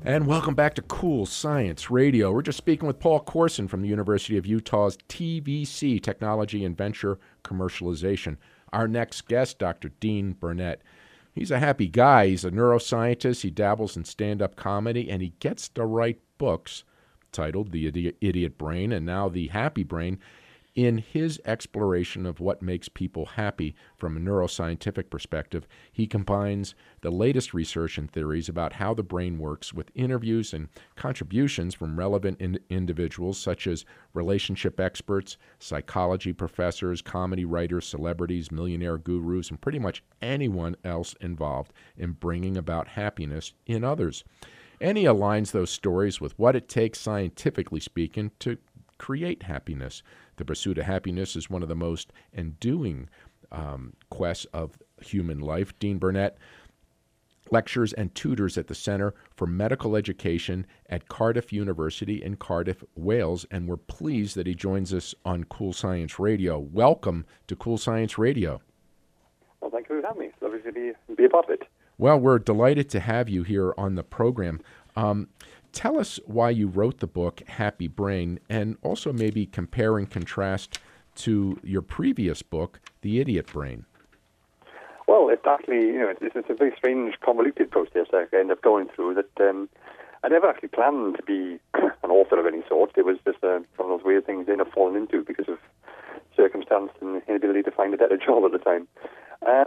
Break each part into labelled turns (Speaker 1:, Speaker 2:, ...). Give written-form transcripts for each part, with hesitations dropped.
Speaker 1: And welcome back to Cool Science Radio. We're just speaking with Paul Corson from the University of Utah's TVC, Technology and Venture Commercialization. Our next guest, Dr. Dean Burnett. He's a happy guy. He's a neuroscientist. He dabbles in stand-up comedy, and he gets to write books titled The Idiot Brain and now The Happy Brain. In his exploration of what makes people happy from a neuroscientific perspective, he combines the latest research and theories about how the brain works with interviews and contributions from relevant individuals such as relationship experts, psychology professors, comedy writers, celebrities, millionaire gurus, and pretty much anyone else involved in bringing about happiness in others. And he aligns those stories with what it takes, scientifically speaking, to create happiness. The pursuit of happiness is one of the most enduring quests of human life. Dean Burnett lectures and tutors at the Center for Medical Education at Cardiff University in Cardiff, Wales, and we're pleased that he joins us on Cool Science Radio. Welcome to Cool Science Radio.
Speaker 2: Well, thank you for having me. It's lovely to be a part of it.
Speaker 1: Well, we're delighted to have you here on the program. Tell us why you wrote the book, Happy Brain, and also maybe compare and contrast to your previous book, The Idiot Brain.
Speaker 2: Well, it's actually, it's a very strange, convoluted process I end up going through that I never actually planned to be an author of any sort. It was just one of those weird things I ended up falling into because of circumstance and inability to find a better job at the time. I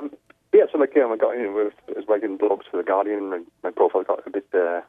Speaker 2: was writing blogs for The Guardian, and my profile got a bit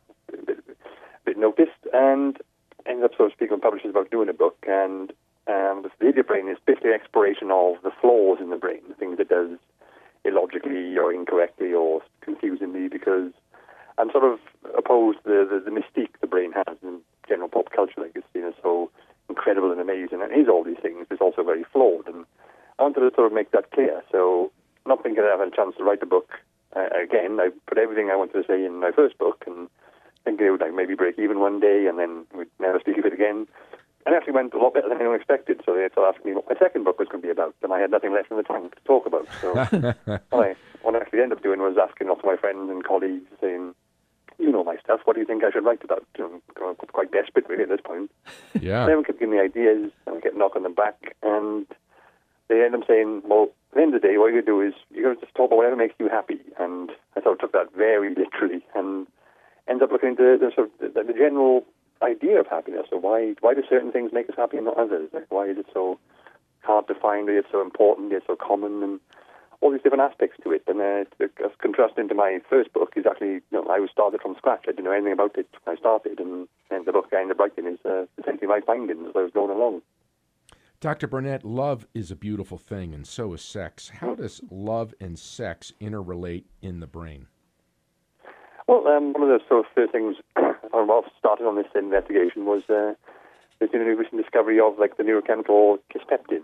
Speaker 2: noticed, and ended up sort of speaking with publishers about doing a book. And The Idiot Brain is basically an exploration of the flaws in the brain, the things it does illogically or incorrectly or confusingly, because I'm sort of opposed to the mystique the brain has in general pop culture. Like, it's seen as so incredible and amazing, and it is all these things. It's also very flawed, and I wanted to sort of make that clear. So, not thinking I had a chance to write the book again, I put everything I wanted to say in my first book, and thinking it would maybe break even one day, and then we'd never speak of it again. And it actually went a lot better than anyone expected. So they started asking me what my second book was going to be about, and I had nothing left in the tank to talk about. So what I actually ended up doing was asking lots of my friends and colleagues, saying, "You know my stuff. What do you think I should write about?" I'm quite desperate really at this point.
Speaker 1: Yeah.
Speaker 2: Everyone kept giving me ideas, and I kept knocking them back, and they ended up saying, "Well, at the end of the day, what you do is you got to just talk about whatever makes you happy." And I sort of took that very literally, and ended up looking into the general idea of happiness. So why do certain things make us happy and not others? Like, why is it so hard to find? It's so important. It's so common, and all these different aspects to it. And as contrasting to my first book is actually, I was started from scratch. I didn't know anything about it when I started, and the book I ended up writing is essentially my findings as I was going along.
Speaker 1: Dr. Burnett, love is a beautiful thing, and so is sex. How does love and sex interrelate in the brain?
Speaker 2: Well, one of the sort of first things I started on this investigation was there's been a recent discovery of the neurochemical kisspeptin.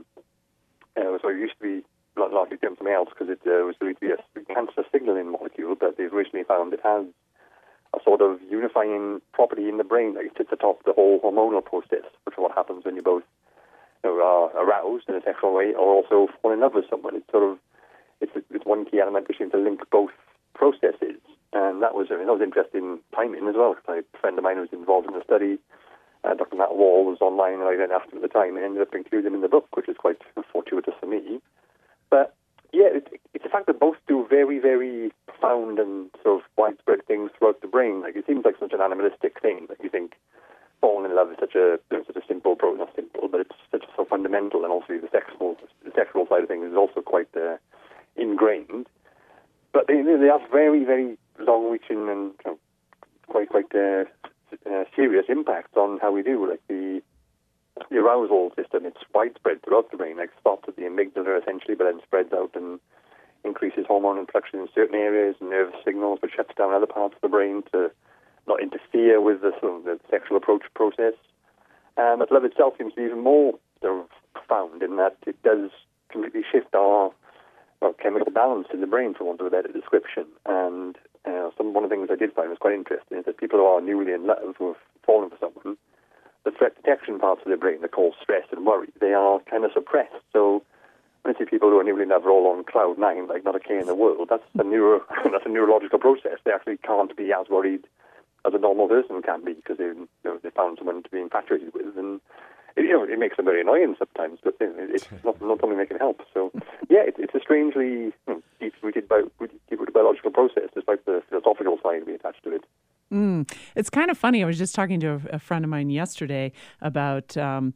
Speaker 2: So it used to be largely termed something else because it was believed to be a cancer signaling molecule, but they've recently found it has a sort of unifying property in the brain that sits atop the whole hormonal process, which is what happens when you both are aroused in a sexual way or also fall in love with someone. It's one key element which seems to link both processes. And that was interesting timing as well, because a friend of mine who was involved in the study, Dr. Matt Wall, was online, and I then asked him at the time and ended up including him in the book, which is quite fortuitous for me. But, yeah, it's the fact that both do very, very profound and sort of widespread things throughout the brain. Like, it seems like such an animalistic thing. Like, you think falling in love is such a simple process, not simple, but it's such so fundamental, and also the sexual side of things is also quite ingrained. But they have very, very long-reaching and quite serious impacts on how we do. Like the arousal system, it's widespread throughout the brain. Like starts at the amygdala essentially, but then spreads out and increases hormone production in certain areas, nervous signals, but shuts down other parts of the brain to not interfere with the sexual approach process. But love itself seems to be even more profound in that it does completely shift our chemical balance in the brain, for want of a better description. And one of the things I did find was quite interesting is that people who are newly in love, who have fallen for someone, the threat detection parts of their brain that cause stress and worry, they are kind of suppressed. So when I see people who are newly in love are all on cloud nine, like not a care in the world, that's a neurological process. They actually can't be as worried as a normal person can be, because they found someone to be infatuated with, and it makes them very annoying sometimes, but it's not something they can help. So, yeah, it's a strangely deep-rooted biological process, despite the philosophical side we attach to it.
Speaker 3: It's kind of funny. I was just talking to a friend of mine yesterday about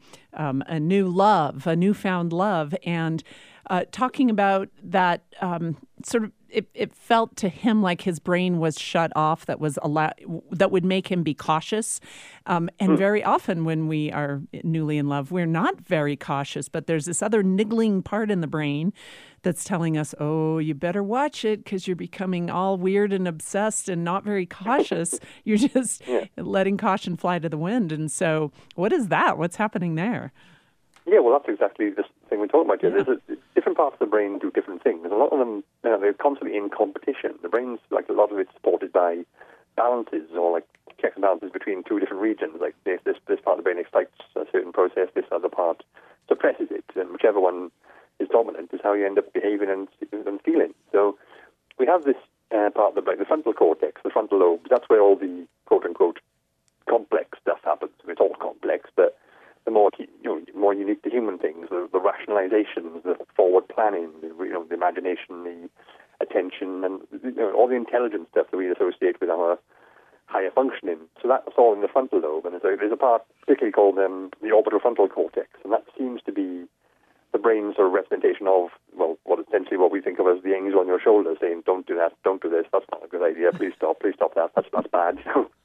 Speaker 3: a newfound love, and talking about that sort of. It felt to him like his brain was shut off. That would make him be cautious. And very often when we are newly in love, we're not very cautious. But there's this other niggling part in the brain that's telling us, "Oh, you better watch it because you're becoming all weird and obsessed and not very cautious. You're just letting caution fly to the wind." And so, what is that? What's happening there?
Speaker 2: Yeah, well, that's exactly the thing we're talking about here. There's different parts of the brain do different things. A lot of them, they're constantly in competition. The brain's, like, a lot of it's supported by balances, or like checks and balances between two different regions. Like this part of the brain excites a certain process, this other part suppresses it, and whichever one is dominant is how you end up behaving and feeling. So we have this part of the brain, the frontal cortex, the frontal lobe. That's where all the quote-unquote complex stuff happens. It's all complex, but the more unique to human things, the rationalizations, the forward planning, the imagination, the attention, and all the intelligent stuff that we associate with our higher functioning. So that's all in the frontal lobe, and there's a part particularly called the orbital frontal cortex, and that seems to be the brain's sort of representation of, well, what we think of as the angel on your shoulder saying, "Don't do that, don't do this, that's not a good idea, please stop that, that's bad."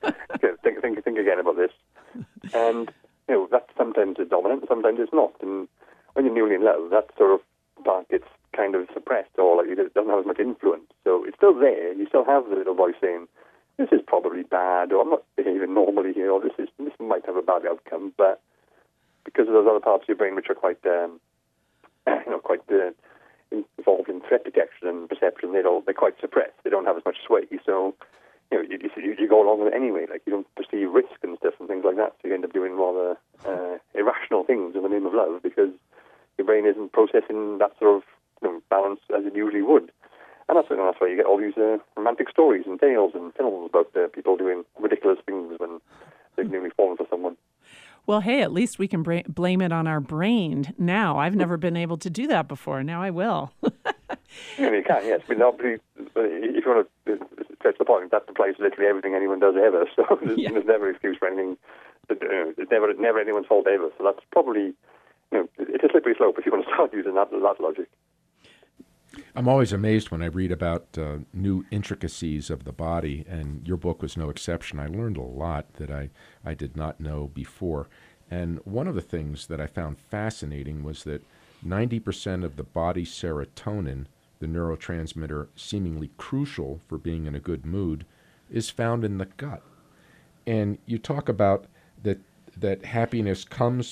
Speaker 2: Think again about this. And that sometimes is dominant, sometimes it's not. And when you're newly in love, that sort of part gets kind of suppressed, or it doesn't have as much influence. So it's still there. You still have the little voice saying, "This is probably bad," or "I'm not behaving normally here," or this might have a bad outcome. But because of those other parts of your brain which are quite involved in threat detection and perception, they're quite suppressed. They don't have as much sway. So you go along with it anyway. Like, you don't perceive risk and stuff and things like that. So you end up doing rather irrational things in the name of love, because your brain isn't processing that sort of balance as it usually would. And that's why you get all these romantic stories and tales and films about people doing ridiculous things when they've newly fallen for someone.
Speaker 3: Well, hey, at least we can blame it on our brain now. I've never been able to do that before. Now I will.
Speaker 2: Yeah, you can, yes. I mean, obviously, if you want to stretch the point, that applies to literally everything anyone does ever. So there's never an excuse for anything. It's never anyone's fault ever. So that's probably, it's a slippery slope if you want to start using that logic.
Speaker 1: I'm always amazed when I read about new intricacies of the body, and your book was no exception. I learned a lot that I did not know before. And one of the things that I found fascinating was that 90% of the body's serotonin, the neurotransmitter seemingly crucial for being in a good mood, is found in the gut. And you talk about that happiness comes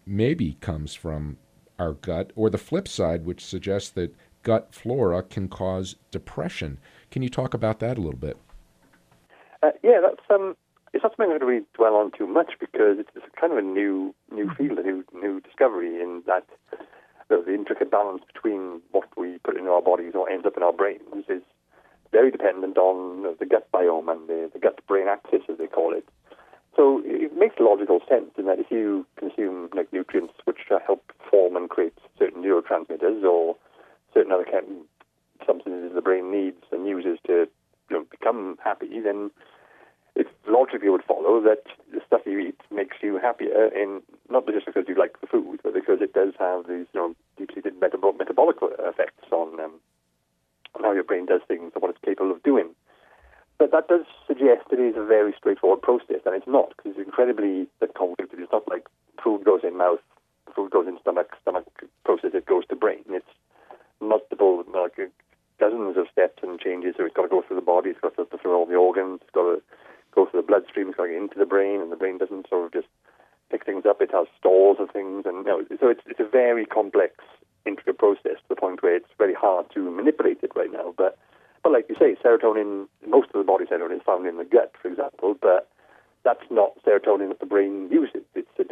Speaker 1: from our gut, or the flip side, which suggests that gut flora can cause depression. Can you talk about that a little bit?
Speaker 2: Yeah, that's it's not something I don't really dwell on too much, because it's kind of a new field, a new discovery, in that the intricate balance between what we put in our bodies or ends up in our brains is very dependent on the gut biome and the gut-brain axis, as they call it. So it makes logical sense in that if you consume nutrients which help form and create certain neurotransmitters or certain other substances the brain needs and uses to become happy, then it logically would follow that the stuff you eat makes you happier, in not just because you like the food, but because it does have these deep-seated metabolic effects on how your brain does things and what it's capable of doing. But that does suggest it is a very straightforward process, and it's not, because it's incredibly convoluted. It's not like food goes in mouth, food goes in stomach process, it goes to brain. It's multiple, dozens of steps and changes. So it's got to go through the body, it's got to go through all the organs, it's got to go through the bloodstream, it's got to get into the brain, and the brain doesn't sort of just pick things up. It has stores of things, and so it's a very complex, intricate process to the point where it's very hard to manipulate it right now. But like you say, serotonin, most of the body serotonin is found in the gut, for example, but that's not serotonin that the brain uses. It's got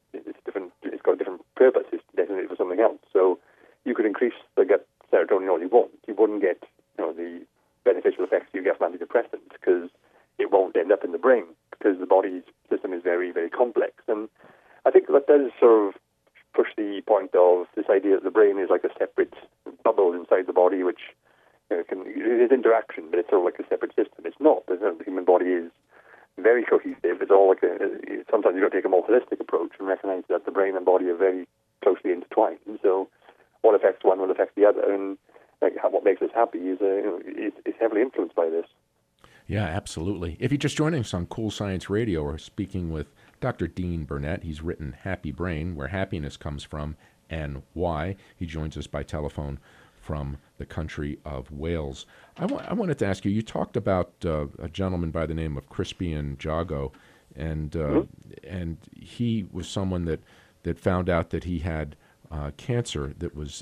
Speaker 2: a different purpose. It's designated for something else. So you could increase the gut serotonin all you want. You wouldn't get the beneficial effects you get from antidepressants, because it won't end up in the brain because the body system is very, very complex. And I think that does sort of push the point of this idea that the brain is like a separate bubble inside the body, which it is interaction, but it's sort of like a separate system. It's not. The human body is very cohesive. It's all like sometimes you've got to take a more holistic approach and recognize that the brain and body are very closely intertwined. So what affects one will affect the other, and what makes us happy is heavily influenced by this.
Speaker 1: Yeah, absolutely. If you're just joining us on Cool Science Radio, we're speaking with Dr. Dean Burnett. He's written Happy Brain, Where Happiness Comes From and Why. He joins us by telephone from the country of Wales. I wanted to ask you, you talked about a gentleman by the name of Crispian Jago, and he was someone that found out that he had cancer that was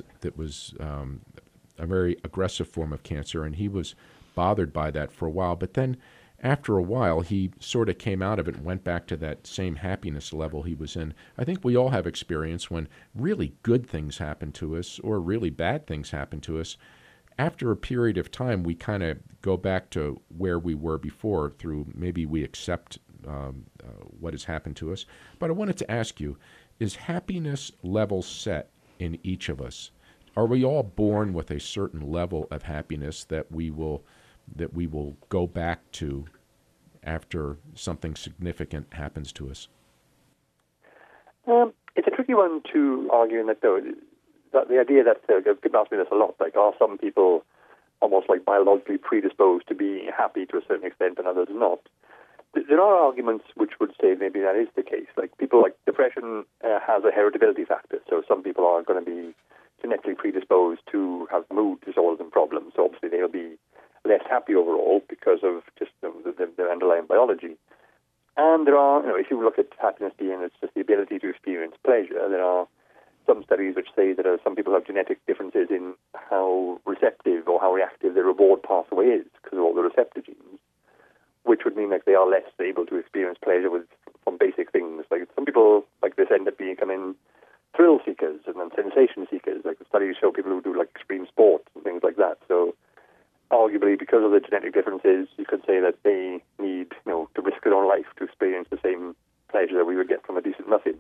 Speaker 1: a very aggressive form of cancer, and he was bothered by that for a while. But then after a while, he sort of came out of it and went back to that same happiness level he was in. I think we all have experience when really good things happen to us or really bad things happen to us. After a period of time, we kind of go back to where we were before through maybe we accept what has happened to us. But I wanted to ask you, is happiness level set in each of us? Are we all born with a certain level of happiness that we will go back to after something significant happens to us?
Speaker 2: It's a tricky one to argue in that, though. That the idea that people ask me this a lot, like, are some people almost like biologically predisposed to be happy to a certain extent and others not? There are arguments which would say maybe that is the case. Like people like depression has a heritability factor, so some people are going to be genetically predisposed to have mood disorders and problems. So obviously they'll be less happy overall because of just the underlying biology. And there are, if you look at happiness being it's just the ability to experience pleasure, there are some studies which say that some people have genetic differences in how receptive or how reactive their reward pathway is because of all the receptor genes, which would mean that they are less able to experience pleasure from basic things. Like some people like this end up becoming thrill seekers and then sensation seekers. Like the studies show people who do like extreme sports and things like that. So arguably, because of the genetic differences, you could say that they need, to risk their own life to experience the same pleasure that we would get from a decent muffin.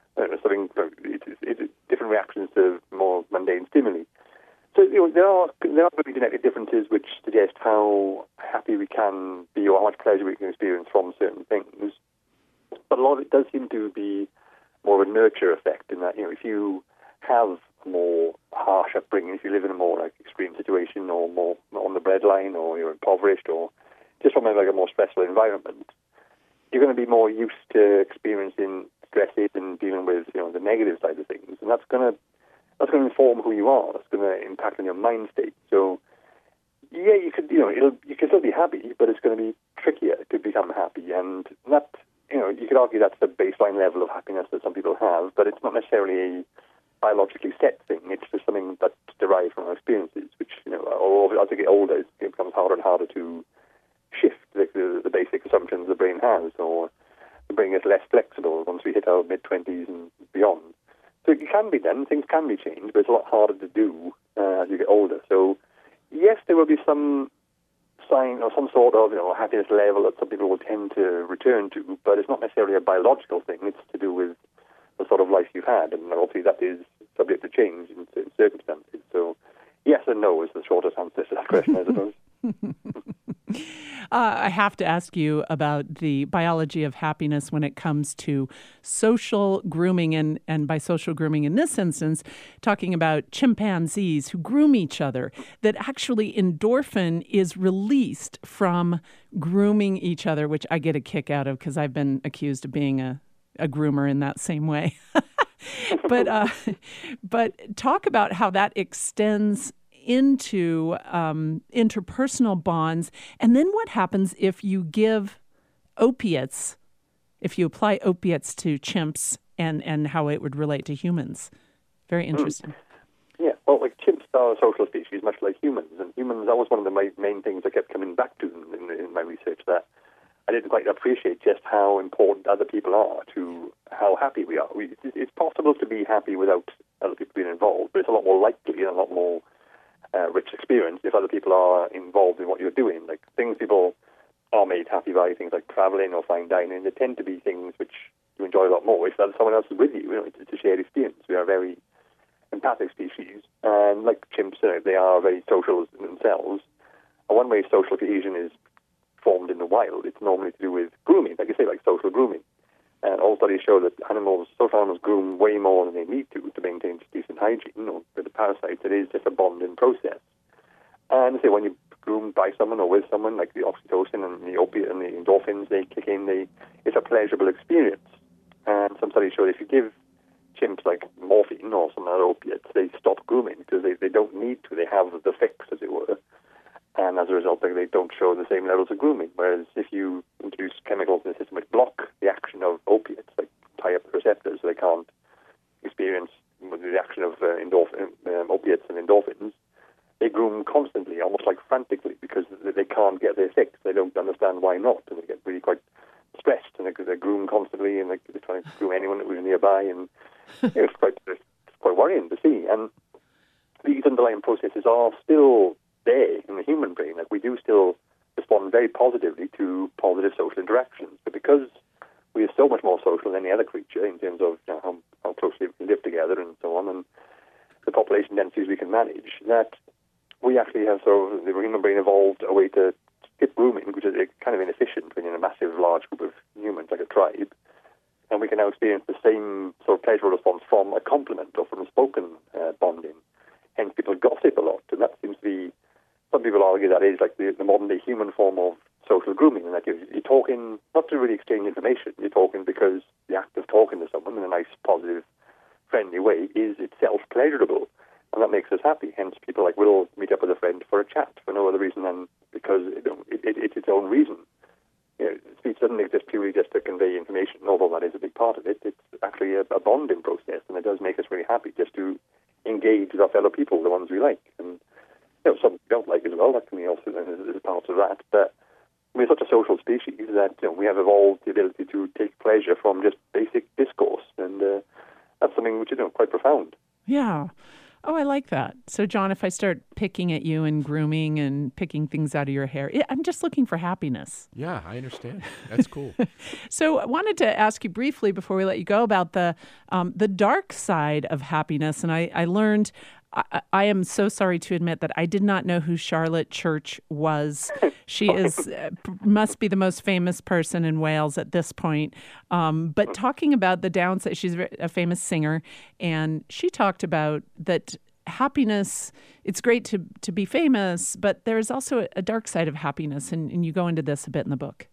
Speaker 2: It's different reactions to more mundane stimuli. So there are really genetic differences which suggest how happy we can be or how much pleasure we can experience from certain things. But a lot of it does seem to be more of a nurture effect in that, if you have a more harsh upbringing, if you live in a more extreme situation or more on the breadline or you're impoverished or just from a more stressful environment, you're going to be more used to experiencing stresses and dealing with the negative side of things, and that's going to inform who you are. That's going to impact on your mind state. So yeah, you could you can still be happy, but it's going to be trickier to become happy, and that you could argue that's the baseline level of happiness that some people have, but it's not necessarily a biologically set thing. It's just something that's derived from our experiences, which as you get older, it becomes harder and harder to shift the basic assumptions the brain has, or the brain is less flexible once we hit our mid-20s and beyond. So it can be done, things can be changed, but it's a lot harder to do as you get older. So yes, there will be some sign or some sort of happiness level that some people will tend to return to, but it's not necessarily a biological thing. It's to do with the sort of life you've had, and obviously that is subject to change in certain circumstances. So yes and no is the shortest answer to that question, I suppose.
Speaker 3: I have to ask you about the biology of happiness when it comes to social grooming, and by social grooming in this instance, talking about chimpanzees who groom each other, that actually endorphin is released from grooming each other, which I get a kick out of because I've been accused of being a groomer in that same way. But talk about how that extends into interpersonal bonds, and then what happens if you give opiates, if you apply opiates to chimps, and how it would relate to humans. Very interesting.
Speaker 2: Yeah, well, chimps are a social species, much like humans, and humans, that was one of the main things I kept coming back to in my research, that I didn't quite appreciate just how important other people are to how happy we are. It's possible to be happy without other people being involved, but it's a lot more likely and a lot more rich experience if other people are involved in what you're doing. Like things people are made happy by things like traveling or fine dining. They tend to be things which you enjoy a lot more if someone else is with you. It's a shared experience. We are a very empathic species, and like chimps, they are very social themselves. And one way social cohesion is formed in the wild, it's normally to do with grooming, like you say, like social grooming. And all studies show that social animals groom way more than they need to maintain decent hygiene, or with the parasites, it is just a bonding process. And say when you groom by someone or with someone, like the oxytocin and the opiate and the endorphins, they kick in, it's a pleasurable experience. And some studies show that if you give chimps like morphine or some other opiates, they stop grooming because they don't need to. They have the fix, as it were. And as a result, they don't show the same levels of grooming. Whereas if you introduce chemicals in the system which block the action of opiates, like tie up the receptors so they can't experience the action of opiates and endorphins, they groom constantly, almost like frantically, because they can't get their fix. They don't understand why not, and they get really quite stressed, and they groom constantly, and they're trying to groom anyone that was nearby, and it's quite worrying to see. And these underlying processes are still there in the human brain. Like, we do still respond very positively to positive social interactions, but because we are so much more social than any other creature in terms of how closely we live together and so on, and the population densities we can manage, that we actually have the human brain evolved a way to skip grooming, which is kind of inefficient when you're in a massive, large group of humans, like a tribe. And we can now experience the same sort of pleasurable response from a compliment or from spoken bonding. Hence, people gossip a lot, and that seems to be, some people argue that is like the modern-day human form of social grooming, and that you're talking not to really exchange information, you're talking because the act of talking to someone in a nice, positive, friendly way is itself pleasurable. And that makes us happy. Hence, people will meet up with a friend for a chat for no other reason than because it's its own reason. Speech doesn't exist purely just to convey information, although that is a big part of it. It's actually a bonding process, and it does make us really happy just to engage with our fellow people, the ones we like. And some we don't like as well. That can be also is a part of that. But we're such a social species that we have evolved the ability to take pleasure from just basic discourse, and that's something which is quite profound.
Speaker 3: Yeah. Oh, I like that. So, John, if I start picking at you and grooming and picking things out of your hair, I'm just looking for happiness.
Speaker 1: Yeah, I understand. That's cool.
Speaker 3: So I wanted to ask you briefly before we let you go about the dark side of happiness. And I learned, I am so sorry to admit that I did not know who Charlotte Church was. She must be the most famous person in Wales at this point. But talking about the downside, she's a famous singer, and she talked about that happiness, it's great to be famous, but there's also a dark side of happiness, and you go into this a bit in the book.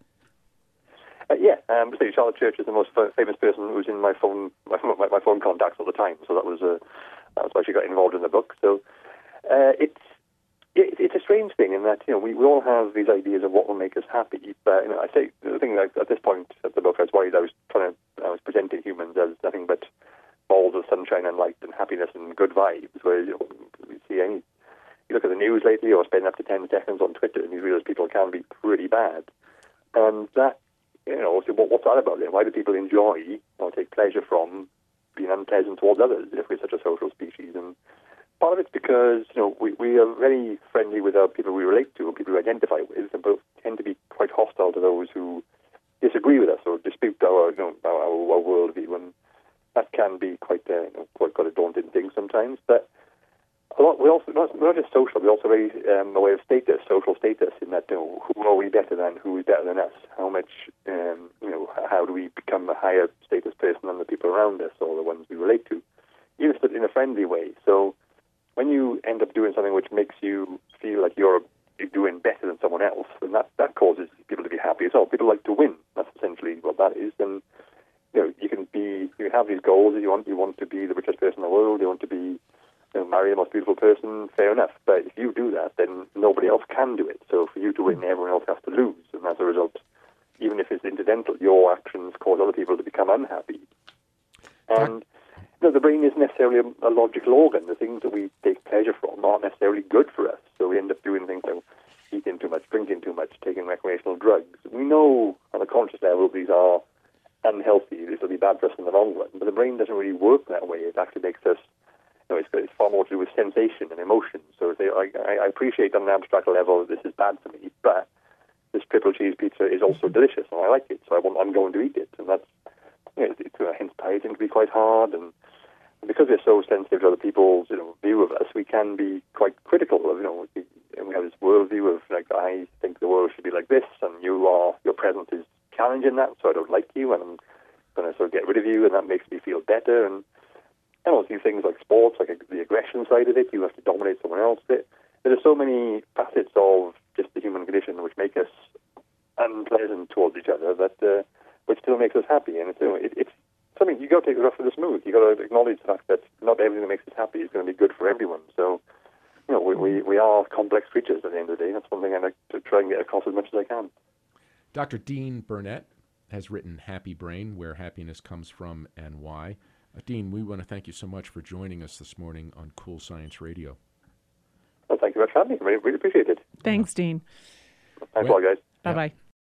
Speaker 2: Charlotte Church is the most famous person who's in my phone contacts all the time, so that was why she got involved in the book. So it's a strange thing in that we all have these ideas of what will make us happy. But I say the thing that at this point of the book, I was worried I was presenting humans as nothing but balls of sunshine and light and happiness and good vibes. Whereas you look at the news lately, or spend up to 10 seconds on Twitter, and you realize people can be pretty bad. And that so what's that about? Why do people enjoy or take pleasure from being unpleasant towards others if we're such a social species? And part of it's because we are very friendly with our people we relate to, or people we identify with, and both tend to be quite hostile to those who disagree with us or dispute our worldview, and that can be quite a daunting thing sometimes. But we're not just social, we're also very aware of status, social status, in that who are we better than, who is better than us, how much how do we become a higher status person than the people around us or the ones we relate to, even if in a friendly way. So when you end up doing something which makes you feel like you're doing better than someone else, then that causes people to be happy as well. People like to win. That's essentially what that is. And you can have these goals that you want to be the richest person in the world, you want to be marry the most beautiful person, fair enough. But if you do that, then nobody else can do it. So for you to win, everyone else has to lose. And as a result, even if it's incidental, your actions cause other people to become unhappy. And the brain isn't necessarily a logical organ. The things that we take pleasure from aren't necessarily good for us. So we end up doing things like eating too much, drinking too much, taking recreational drugs. We know on a conscious level these are unhealthy. This will be bad for us in the long run. But the brain doesn't really work that way. It actually makes us it's far more to do with sensation and emotion. So I appreciate on an abstract level this is bad for me, but this triple cheese pizza is also delicious, and I like it, so I'm going to eat it. And that's, hence dieting can be quite hard, and because we're so sensitive to other people's, view of us, we can be quite critical of, and we have this worldview of, like, I think the world should be like this, and your presence is challenging that, so I don't like you, and I'm going to sort of get rid of you, and that makes me feel better. And I don't see things like sports, like the aggression side of it. You have to dominate someone else. There are so many facets of just the human condition which make us unpleasant towards each other, that which still makes us happy. And it's something you got to take the rough with the smooth. You got to acknowledge the fact that not everything that makes us happy is going to be good for everyone. So, we are complex creatures at the end of the day. That's one thing I like to try and get across as much as I can.
Speaker 1: Dr. Dean Burnett has written Happy Brain, Where Happiness Comes From and Why. Dean, we want to thank you so much for joining us this morning on Cool Science Radio.
Speaker 2: Well, thank you very much for having me. I really appreciate it.
Speaker 3: Thanks, Dean.
Speaker 2: Thanks a lot, guys.
Speaker 3: Bye-bye.